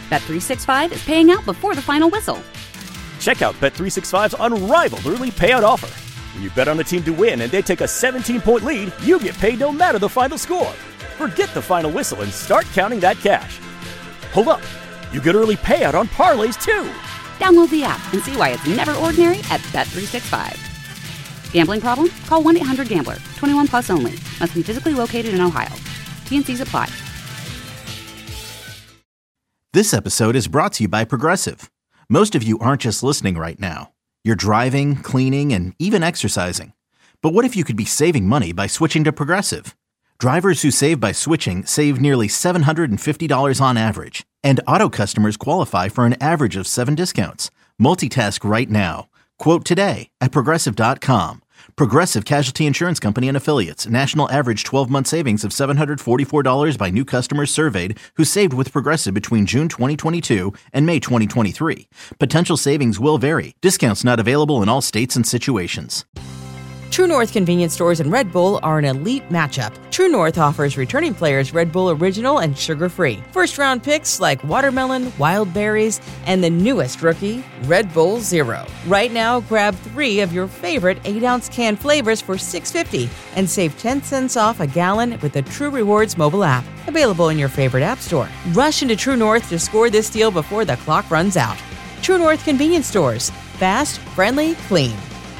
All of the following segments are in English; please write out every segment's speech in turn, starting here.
Bet365 is paying out before the final whistle. Check out Bet365's unrivaled early payout offer. When you bet on a team to win and they take a 17-point lead, you get paid no matter the final score. Forget the final whistle and start counting that cash. Hold up. You get early payout on parlays, too. Download the app and see why it's never ordinary at Bet365. Gambling problem? Call 1-800-GAMBLER. 21 plus only. Must be physically located in Ohio. T&Cs apply. This episode is brought to you by Progressive. Most of you aren't just listening right now. You're driving, cleaning, and even exercising. But what if you could be saving money by switching to Progressive? Drivers who save by switching save nearly $750 on average. And auto customers qualify for an average of 7 discounts. Multitask right now. Quote today at Progressive.com. Progressive Casualty Insurance Company and Affiliates. National average 12-month savings of $744 by new customers surveyed who saved with Progressive between June 2022 and May 2023. Potential savings will vary. Discounts not available in all states and situations. True North convenience stores and Red Bull are an elite matchup. True North offers returning players Red Bull Original and sugar-free. First-round picks like watermelon, wild berries, and the newest rookie, Red Bull Zero. Right now, grab 3 of your favorite 8-ounce can flavors for $6.50 and save 10 cents off a gallon with the True Rewards mobile app. Available in your favorite app store. Rush into True North to score this deal before the clock runs out. True North convenience stores. Fast, friendly, clean.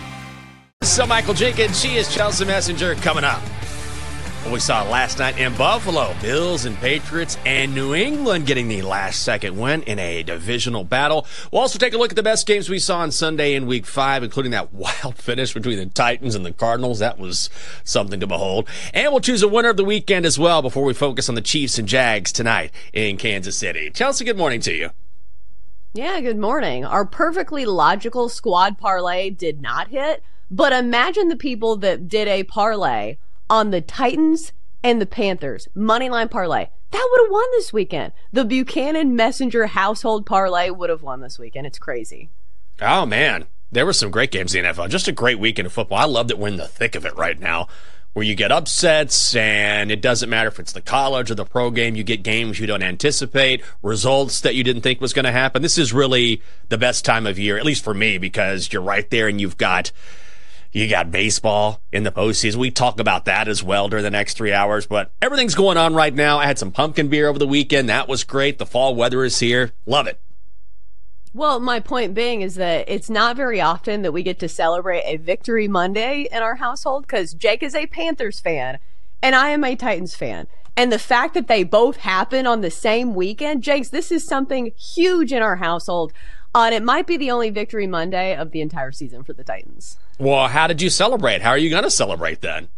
So Michael Jenkins, she is Chelsea Messenger coming up. What we saw last night in Buffalo, Bills and Patriots and New England getting the last-second win in a divisional battle. We'll also take a look at the best games we saw on Sunday in Week 5, including that wild finish between the Titans and the Cardinals. That was something to behold. And we'll choose a winner of the weekend as well before we focus on the Chiefs and Jags tonight in Kansas City. Chelsea, good morning to you. Yeah, good morning. Our perfectly logical squad parlay did not hit. But imagine the people that did a parlay on the Titans and the Panthers. Moneyline parlay. That would have won this weekend. The Buchanan Messenger household parlay would have won this weekend. It's crazy. Oh, man. There were some great games in the NFL. Just a great weekend of football. I love that we're in the thick of it right now, where you get upsets, and it doesn't matter if it's the college or the pro game. You get games you don't anticipate, results that you didn't think was going to happen. This is really the best time of year, at least for me, because you're right there and you got baseball in the postseason. We talk about that as well during the next 3 hours, but everything's going on right now. I had some pumpkin beer over the weekend. That was great. The fall weather is here. Love it. Well, my point being is that it's not very often that we get to celebrate a Victory Monday in our household, because Jake is a Panthers fan and I am a Titans fan. And the fact that they both happen on the same weekend, Jakes, this is something huge in our household. And it might be the only Victory Monday of the entire season for the Titans. Well, how did you celebrate? How are you going to celebrate then?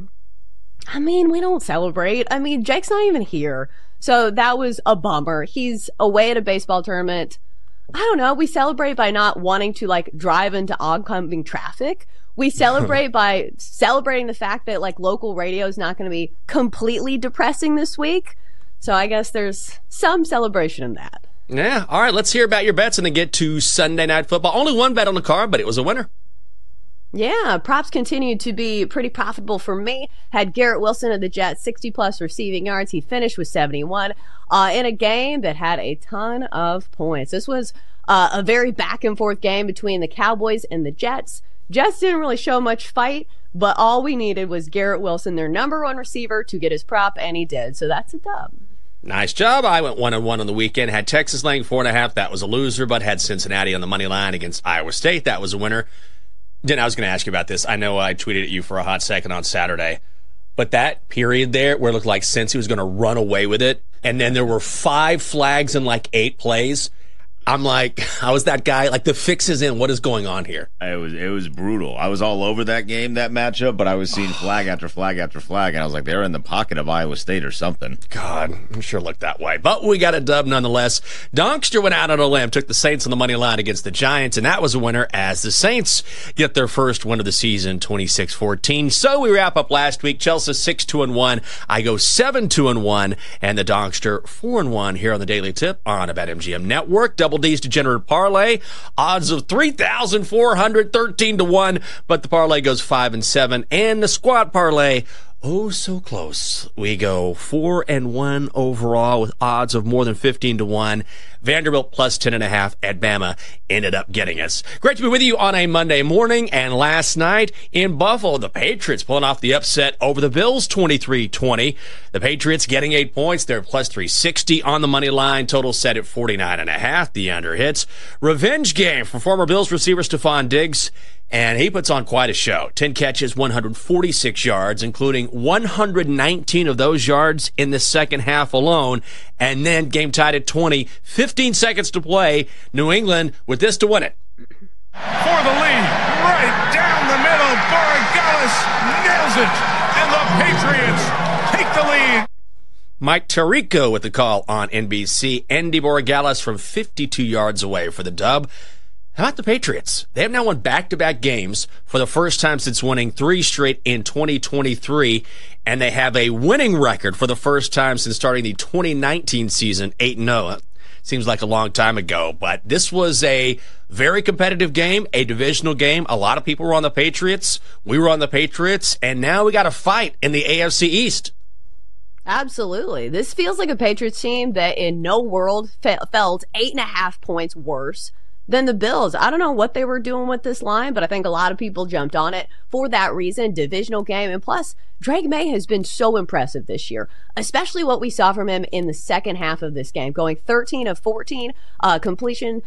I mean, we don't celebrate. I mean, Jake's not even here. So that was a bummer. He's away at a baseball tournament. I don't know. We celebrate by not wanting to drive into oncoming traffic. We celebrate by celebrating the fact that local radio is not going to be completely depressing this week. So I guess there's some celebration in that. Yeah. All right. Let's hear about your bets and then get to Sunday Night Football. Only one bet on the card, but it was a winner. Yeah, props continued to be pretty profitable for me. Had Garrett Wilson of the Jets, 60-plus receiving yards. He finished with 71 in a game that had a ton of points. This was a very back-and-forth game between the Cowboys and the Jets. Jets didn't really show much fight, but all we needed was Garrett Wilson, their number one receiver, to get his prop, and he did. So that's a dub. Nice job. I went 1-1 on the weekend. Had Texas laying 4.5. That was a loser, but had Cincinnati on the money line against Iowa State. That was a winner. Then I was going to ask you about this. I know I tweeted at you for a hot second on Saturday, but that period there where it looked like Cincy was going to run away with it, and then there were 5 flags in 8 plays. I'm like, how is that guy? The fix is in. What is going on here? It was brutal. I was all over that game, that matchup, but I was seeing flag after flag after flag, and I was like, they're in the pocket of Iowa State or something. God, I'm sure looked that way. But we got a dub nonetheless. Donkster went out on a limb, took the Saints on the money line against the Giants, and that was a winner as the Saints get their first win of the season, 26-14. So we wrap up last week. Chelsea 6-2-1. I go 7-2-1, and the Donkster 4-1 here on the Daily Tip on a BetMGM Network. Double D's Degenerate Parlay, odds of 3,413 to 1, but the parlay goes 5-7, and the squad parlay Oh, so close. We go 4-1 overall with odds of more than 15-1. Vanderbilt plus 10.5 at Bama ended up getting us. Great to be with you on a Monday morning. And last night in Buffalo, the Patriots pulling off the upset over the Bills 23-20. The Patriots getting 8 points. They're plus 360 on the money line. Total set at 49.5. The under hits. Revenge game for former Bills receiver Stephon Diggs. And he puts on quite a show. 10 catches, 146 yards, including 119 of those yards in the second half alone. And then game tied at 20, 15 seconds to play. New England with this to win it. For the lead, right down the middle, Borregales nails it, and the Patriots take the lead. Mike Tirico with the call on NBC. Andy Borregales from 52 yards away for the dub. How about the Patriots? They have now won back-to-back games for the first time since winning 3 straight in 2023, and they have a winning record for the first time since starting the 2019 season, 8-0. Seems like a long time ago, but this was a very competitive game, a divisional game. A lot of people were on the Patriots. We were on the Patriots, and now we got a fight in the AFC East. Absolutely. This feels like a Patriots team that in no world felt 8.5 points worse than the Bills. I don't know what they were doing with this line, but I think a lot of people jumped on it for that reason. Divisional game. And plus, Drake May has been so impressive this year, especially what we saw from him in the second half of this game, going 13 of 14 completions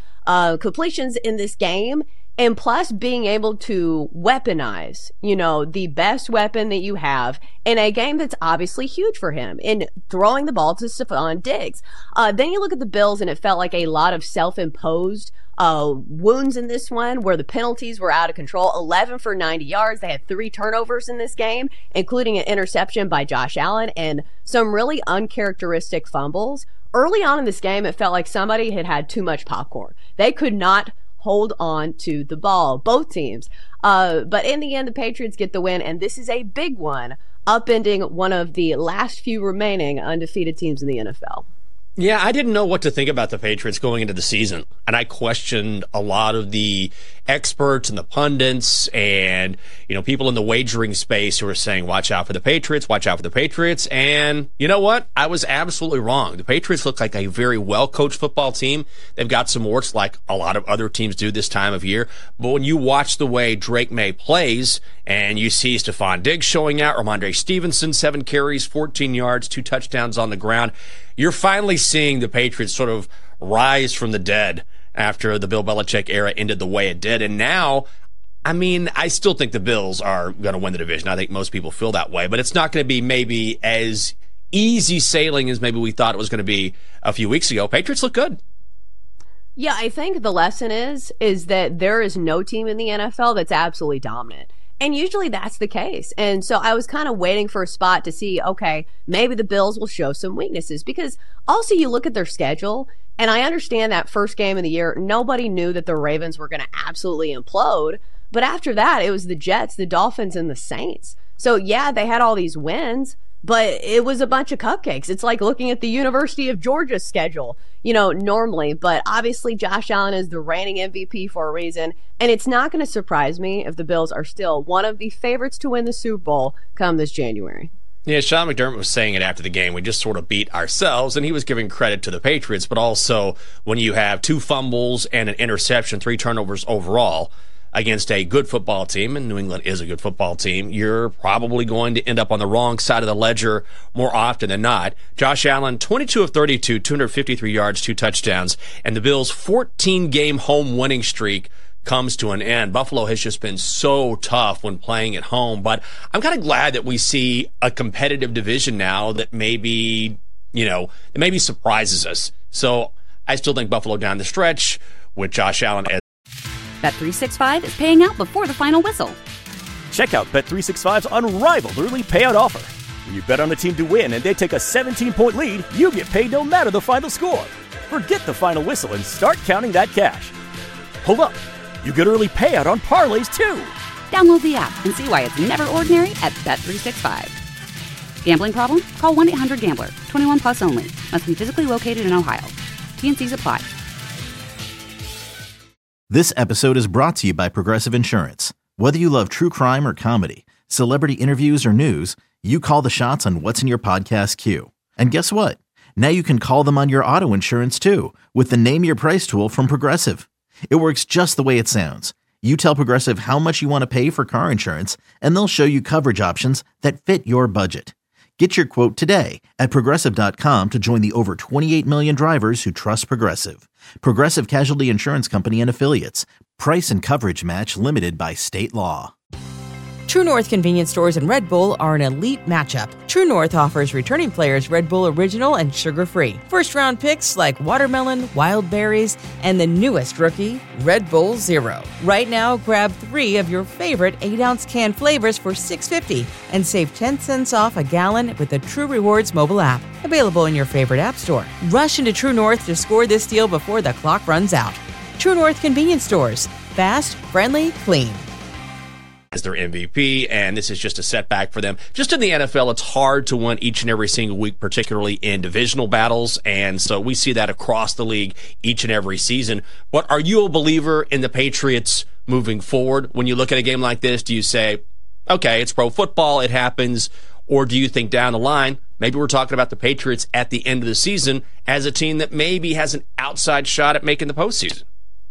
in this game. And plus being able to weaponize, the best weapon that you have in a game that's obviously huge for him in throwing the ball to Stephon Diggs. Then you look at the Bills and it felt like a lot of self-imposed wounds in this one where the penalties were out of control. 11 for 90 yards. They had 3 turnovers in this game, including an interception by Josh Allen and some really uncharacteristic fumbles. Early on in this game, it felt like somebody had too much popcorn. They could not hold on to the ball, both teams. But in the end, the Patriots get the win, and this is a big one, upending one of the last few remaining undefeated teams in the NFL. Yeah, I didn't know what to think about the Patriots going into the season, and I questioned a lot of the experts and the pundits and, people in the wagering space who were saying, watch out for the Patriots, watch out for the Patriots, and you know what? I was absolutely wrong. The Patriots look like a very well-coached football team. They've got some warts like a lot of other teams do this time of year, but when you watch the way Drake May plays and you see Stephon Diggs showing out, Ramondre Stevenson, 7 carries, 14 yards, 2 touchdowns on the ground, you're finally seeing the Patriots sort of rise from the dead after the Bill Belichick era ended the way it did. And now, I still think the Bills are going to win the division. I think most people feel that way. But it's not going to be maybe as easy sailing as maybe we thought it was going to be a few weeks ago. Patriots look good. Yeah, I think the lesson is that there is no team in the NFL that's absolutely dominant. And usually that's the case. And so I was kind of waiting for a spot to see, okay, maybe the Bills will show some weaknesses. Because also you look at their schedule, and I understand that first game of the year, nobody knew that the Ravens were going to absolutely implode. But after that, it was the Jets, the Dolphins, and the Saints. So yeah, they had all these wins, but it was a bunch of cupcakes. It's like looking at the University of Georgia's schedule, normally. But obviously Josh Allen is the reigning MVP for a reason. And it's not going to surprise me if the Bills are still one of the favorites to win the Super Bowl come this January. Yeah, Sean McDermott was saying it after the game. We just sort of beat ourselves, and he was giving credit to the Patriots. But also, when you have 2 fumbles and an interception, 3 turnovers overall against a good football team, and New England is a good football team, you're probably going to end up on the wrong side of the ledger more often than not. Josh Allen, 22 of 32, 253 yards, 2 touchdowns, and the Bills' 14-game home winning streak comes to an end. Buffalo has just been so tough when playing at home, but I'm kind of glad that we see a competitive division now that maybe surprises us. So I still think Buffalo down the stretch with Josh Allen as Bet365 is paying out before the final whistle. Check out Bet365's unrivaled early payout offer. When you bet on a team to win and they take a 17-point lead, you get paid no matter the final score. Forget the final whistle and start counting that cash. Hold up. You get early payout on parlays, too. Download the app and see why it's never ordinary at Bet365. Gambling problem? Call 1-800-GAMBLER. 21 plus only. Must be physically located in Ohio. T&Cs apply. This episode is brought to you by Progressive Insurance. Whether you love true crime or comedy, celebrity interviews or news, You call the shots on what's in your podcast queue. And guess what? Now you can call them on your auto insurance too with the Name Your Price tool from Progressive. It works just the way it sounds. You tell Progressive how much you want to pay for car insurance, and they'll show you coverage options that fit your budget. Get your quote today at Progressive.com to join the over 28 million drivers who trust Progressive. Progressive Casualty Insurance Company and Affiliates. Price and coverage match limited by state law. True North convenience stores and Red Bull are an elite matchup. True North offers returning players Red Bull Original and sugar-free. First-round picks like watermelon, wild berries, and the newest rookie, Red Bull Zero. Right now, grab 3 of your favorite 8-ounce can flavors for $6.50 and save 10 cents off a gallon with the True Rewards mobile app. Available in your favorite app store. Rush into True North to score this deal before the clock runs out. True North convenience stores. Fast, friendly, clean. As their MVP, and this is just a setback for them. Just in the NFL, it's hard to win each and every single week, particularly in divisional battles, and so we see that across the league each and every season. But are you a believer in the Patriots moving forward? When you look at a game like this, do you say, okay, it's pro football, it happens, or do you think down the line, maybe we're talking about the Patriots at the end of the season as a team that maybe has an outside shot at making the postseason?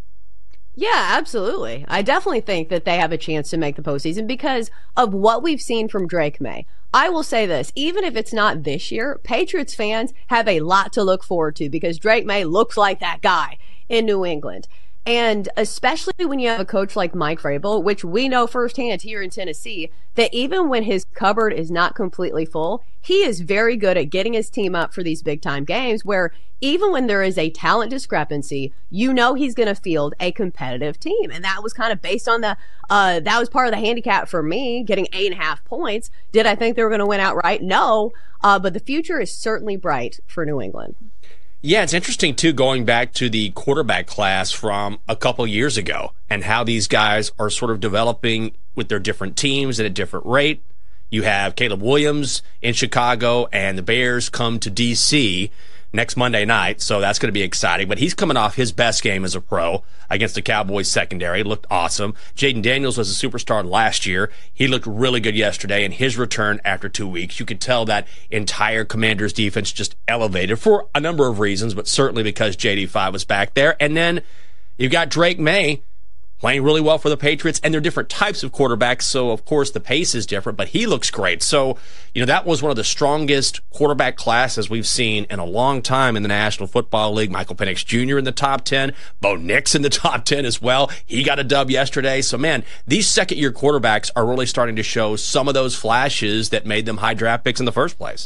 Yeah, absolutely. I definitely think that they have a chance to make the postseason because of what we've seen from Drake May. I will say this, even if it's not this year, Patriots fans have a lot to look forward to because Drake May looks like that guy in New England. And especially when you have a coach like Mike Vrabel, which we know firsthand here in Tennessee, that even when his cupboard is not completely full, he is very good at getting his team up for these big time games where even when there is a talent discrepancy, you know he's going to field a competitive team. And that was kind of based on that was part of the handicap for me, getting 8.5 points. Did I think they were going to win outright? No. But the future is certainly bright for New England. Yeah, it's interesting, too, going back to the quarterback class from a couple years ago and how these guys are sort of developing with their different teams at a different rate. You have Caleb Williams in Chicago, and the Bears come to D.C. next Monday night, so that's going to be exciting. But he's coming off his best game as a pro against the Cowboys secondary. It looked awesome. Jaden Daniels was a superstar last year. He looked really good yesterday, and his return after 2 weeks, you could tell that entire Commanders defense just elevated for a number of reasons, but certainly because JD5 was back there. And then you've got Drake May playing really well for the Patriots, and they're different types of quarterbacks, so of course the pace is different, but he looks great. So, that was one of the strongest quarterback classes we've seen in a long time in the National Football League. Michael Penix Jr. in the top 10, Bo Nix in the top 10 as well. He got a dub yesterday. So, man, these second-year quarterbacks are really starting to show some of those flashes that made them high draft picks in the first place.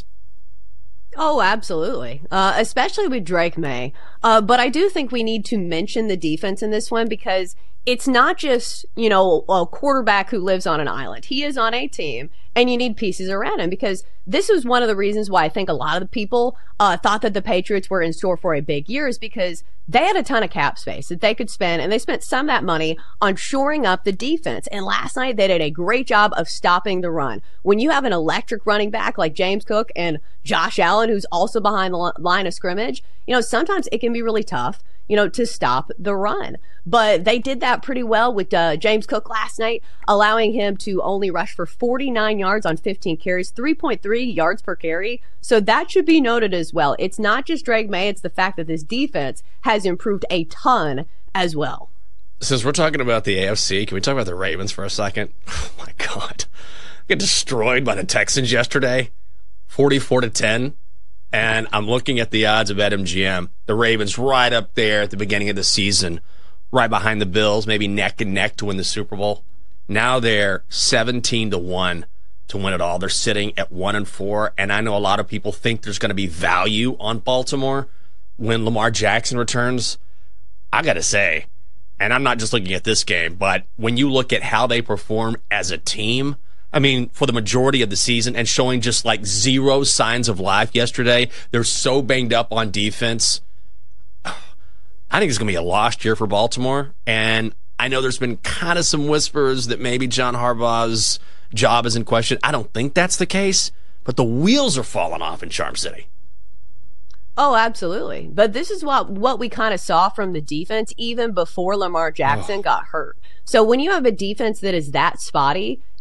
Oh, absolutely. Especially with Drake May. But I do think we need to mention the defense in this one because it's not just, a quarterback who lives on an island. He is on a team, and you need pieces around him because this was one of the reasons why I think a lot of the people thought that the Patriots were in store for a big year is because they had a ton of cap space that they could spend, and they spent some of that money on shoring up the defense. And last night, they did a great job of stopping the run. When you have an electric running back like James Cook and Josh Allen, who's also behind the line of scrimmage, sometimes it can be really tough, to stop the run. But they did that pretty well with James Cook last night, allowing him to only rush for 49 yards on 15 carries, 3.3 yards per carry. So that should be noted as well. It's not just Drake May, it's the fact that this defense has improved a ton as well. Since we're talking about the AFC, can we talk about the Ravens for a second? Oh my God. Get destroyed by the Texans yesterday, 44-10. And I'm looking at the odds of BetMGM. The Ravens right up there at the beginning of the season, right behind the Bills, maybe neck and neck to win the Super Bowl. Now they're 17-1 to win it all. They're sitting at 1-4, and I know a lot of people think there's going to be value on Baltimore when Lamar Jackson returns. I got to say, and I'm not just looking at this game, but when you look at how they perform as a team, I mean, for the majority of the season and showing just like zero signs of life yesterday, they're so banged up on defense. I think it's going to be a lost year for Baltimore, and I know there's been kind of some whispers that maybe John Harbaugh's job is in question. I don't think that's the case, but the wheels are falling off in Charm City. Oh, absolutely. But this is what we kind of saw from the defense even before Lamar Jackson got hurt. So when you have a defense that is that spotty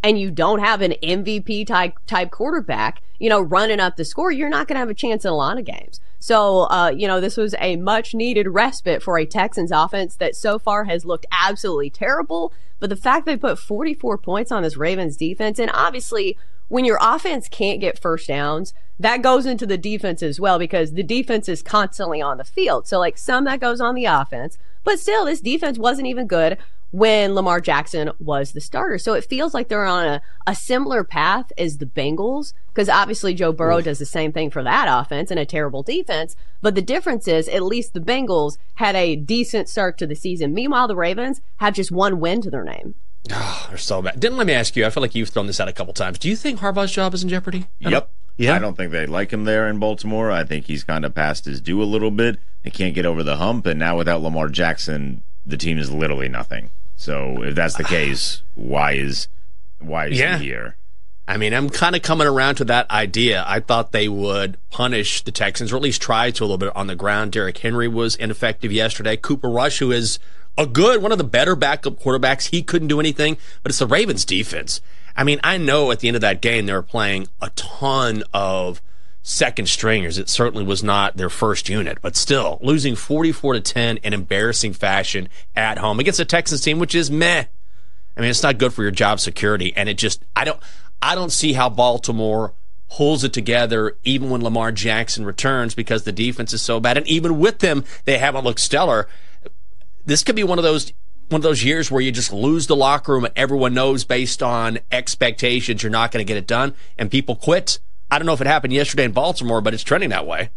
and you don't have an MVP type quarterback, running up the score, you're not going to have a chance in a lot of games. So, this was a much needed respite for a Texans offense that so far has looked absolutely terrible. But the fact they put 44 points on this Ravens defense, and obviously when your offense can't get first downs, that goes into the defense as well, because the defense is constantly on the field. So some that goes on the offense, but still this defense wasn't even good when Lamar Jackson was the starter. So it feels like they're on a similar path as the Bengals, because obviously Joe Burrow does the same thing for that offense and a terrible defense. But the difference is at least the Bengals had a decent start to the season. Meanwhile, the Ravens have just one win to their name. Oh, they're so bad. Let me ask you, I feel like you've thrown this out a couple times. Do you think Harbaugh's job is in jeopardy? Yep. Yeah. I don't think they like him there in Baltimore. I think he's kind of past his due a little bit. He can't get over the hump, and now without Lamar Jackson, the team is literally nothing. So if that's the case, why is he here? I mean, I'm kind of coming around to that idea. I thought they would punish the Texans, or at least try to a little bit on the ground. Derrick Henry was ineffective yesterday. Cooper Rush, who is one of the better backup quarterbacks, he couldn't do anything. But it's the Ravens defense. I mean, I know at the end of that game they were playing a ton of second stringers. It certainly was not their first unit, but still losing 44-10 in embarrassing fashion at home against a Texans team, which is meh. I mean, it's not good for your job security, and I don't see how Baltimore pulls it together even when Lamar Jackson returns, because the defense is so bad, and even with them, they haven't looked stellar. This could be one of those years where you just lose the locker room and everyone knows based on expectations you're not going to get it done, and people quit. I don't know if it happened yesterday in Baltimore, but it's trending that way.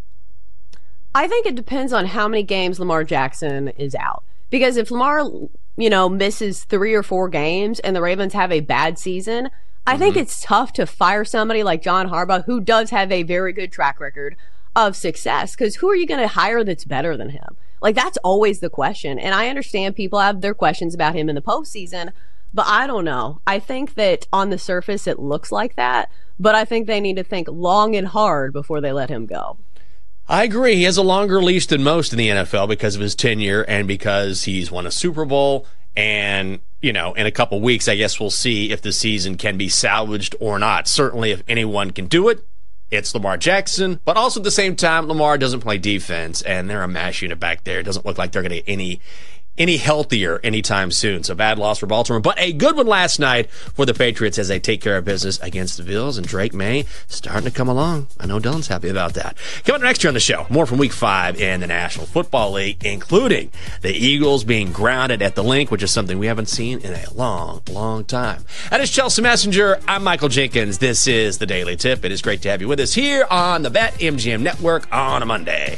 I think it depends on how many games Lamar Jackson is out. Because if Lamar, misses 3 or 4 games and the Ravens have a bad season, I think it's tough to fire somebody like John Harbaugh, who does have a very good track record of success. Because who are you going to hire that's better than him? That's always the question. And I understand people have their questions about him in the postseason, but I don't know. I think that on the surface it looks like that, but I think they need to think long and hard before they let him go. I agree. He has a longer leash than most in the NFL because of his tenure and because he's won a Super Bowl. And, in a couple weeks, I guess we'll see if the season can be salvaged or not. Certainly, if anyone can do it, it's Lamar Jackson. But also at the same time, Lamar doesn't play defense, and they're a mash unit back there. It doesn't look like they're going to get any healthier anytime soon. So bad loss for Baltimore, but a good one last night for the Patriots as they take care of business against the Bills, and Drake May starting to come along. I know Dylan's happy about that. Coming up next year on the show, more from Week 5 in the National Football League, including the Eagles being grounded at the link, which is something we haven't seen in a long, long time. That is Chelsea Messenger. I'm Michael Jenkins. This is the Daily Tip. It is great to have you with us here on the BetMGM Network on a Monday.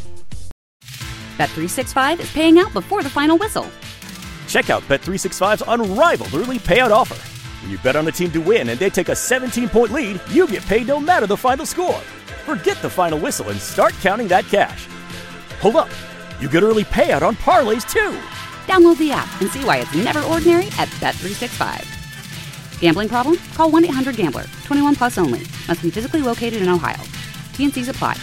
Bet365 is paying out before the final whistle. Check out Bet365's unrivaled early payout offer. When you bet on a team to win and they take a 17-point lead, you get paid no matter the final score. Forget the final whistle and start counting that cash. Hold up. You get early payout on parlays, too. Download the app and see why it's never ordinary at Bet365. Gambling problem? Call 1-800-GAMBLER. 21 plus only. Must be physically located in Ohio. T&Cs apply.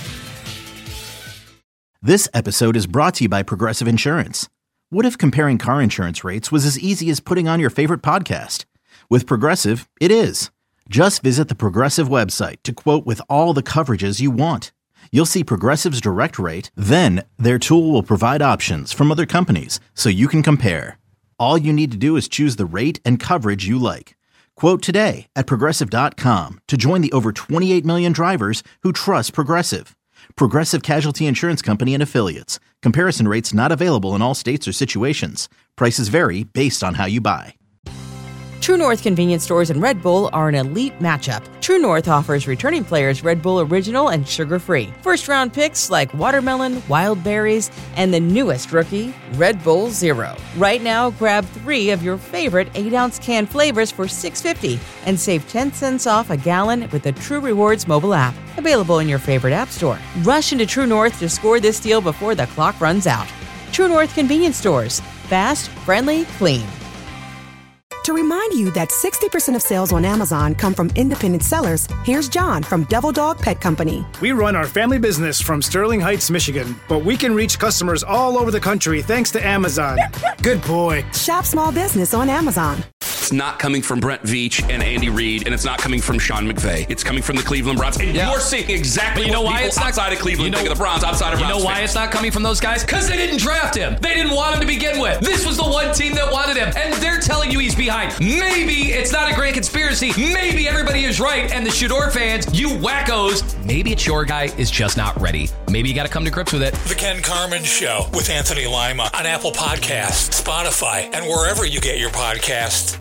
This episode is brought to you by Progressive Insurance. What if comparing car insurance rates was as easy as putting on your favorite podcast? With Progressive, it is. Just visit the Progressive website to quote with all the coverages you want. You'll see Progressive's direct rate, then their tool will provide options from other companies so you can compare. All you need to do is choose the rate and coverage you like. Quote today at Progressive.com to join the over 28 million drivers who trust Progressive. Progressive Casualty Insurance Company and Affiliates. Comparison rates not available in all states or situations. Prices vary based on how you buy. True North convenience stores and Red Bull are an elite matchup. True North offers returning players Red Bull Original and sugar-free. First-round picks like watermelon, wild berries, and the newest rookie, Red Bull Zero. Right now, grab 3 of your favorite 8-ounce can flavors for $6.50 and save 10 cents off a gallon with the True Rewards mobile app. Available in your favorite app store. Rush into True North to score this deal before the clock runs out. True North convenience stores. Fast, friendly, clean. To remind you that 60% of sales on Amazon come from independent sellers, here's John from Devil Dog Pet Company. We run our family business from Sterling Heights, Michigan, but we can reach customers all over the country thanks to Amazon. Good boy. Shop small business on Amazon. it's not coming from Brent Veach and Andy Reid, and it's not coming from Sean McVay. It's coming from the Cleveland Browns. And you're seeing exactly what people outside of Cleveland think of the Browns, outside of Browns You know why fans. it's not coming from those guys? Because they didn't draft him. They didn't want him to begin with. This was the one team that wanted him, and they're telling you he's behind. Maybe it's not a grand conspiracy. Maybe everybody is right, and the Shador fans, you wackos, maybe it's your guy is just not ready. Maybe you got to come to grips with it. The Ken Carman Show with Anthony Lima on Apple Podcasts, Spotify, and wherever you get your podcasts.